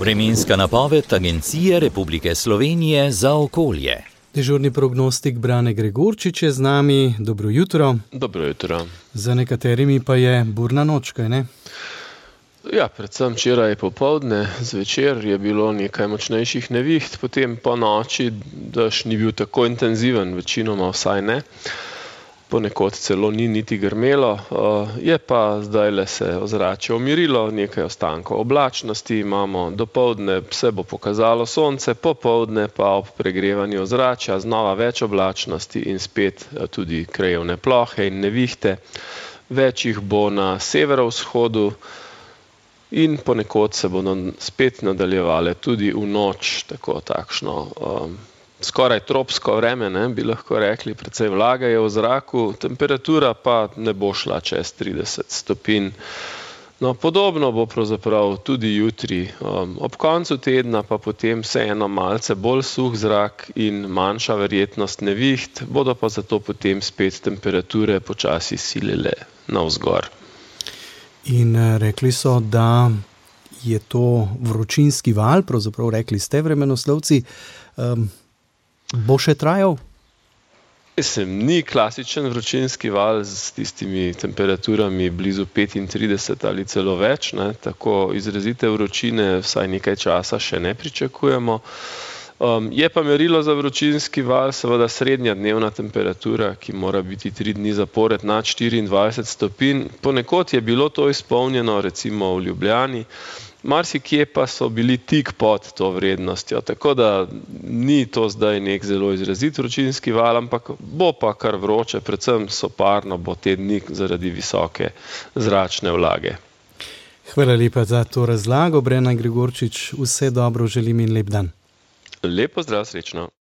Vremenska napoved Agencije Republike Slovenije za okolje. Dežurni prognostik Brane Gregorčič je z nami. Dobro jutro. Dobro jutro. Za nekaterimi pa je burna noč, kaj ne? Ja, predvsem včeraj popoldne, zvečer je bilo nekaj močnejših neviht, potem po noči dež ni bil tako intenziven, večinoma vsaj ne. Ponekod celo ni niti grmelo, je pa zdajle se ozračje umirilo, nekaj ostankov oblačnosti imamo, dopoldne se bo pokazalo sonce, popoldne pa ob pregrevanju ozračja znova več oblačnosti in spet tudi krajevne plohe in nevihte. Več jih bo na severovzhodu in ponekod se bodo spet nadaljevale tudi v noč, takšno skoraj tropsko vreme, bi lahko rekli, precej vlage je v zraku, temperatura pa ne bo šla čez 30 stopinj. No, podobno bo pravzaprav tudi jutri. Ob koncu tedna pa potem vseeno malce bolj suh zrak in manjša verjetnost neviht, bodo pa zato potem spet temperature počasi silile navzgor. In rekli so, da je to vročinski val, pravzaprav rekli ste vremenoslovci, bo še trajal? Ni klasičen vročinski val s tistimi temperaturami blizu 35 ali celo več, tako izrazite vročine vsaj nekaj časa še ne pričakujemo. Je pa merilo za vročinski val seveda srednja dnevna temperatura, ki mora biti 3 dni zapored nad 24 stopinj. Ponekod je bilo to izpolnjeno, recimo v Ljubljani, marsikje pa so bili tik pod to vrednostjo, tako da ni to zdaj nek zelo izrazit vročinski val, ampak bo pa kar vroče, predvsem soparno bo te dni zaradi visoke zračne vlage. Hvala lepa za to razlago, Brane Gregorčič, vse dobro želim in lep dan. Lep pozdrav, srečno.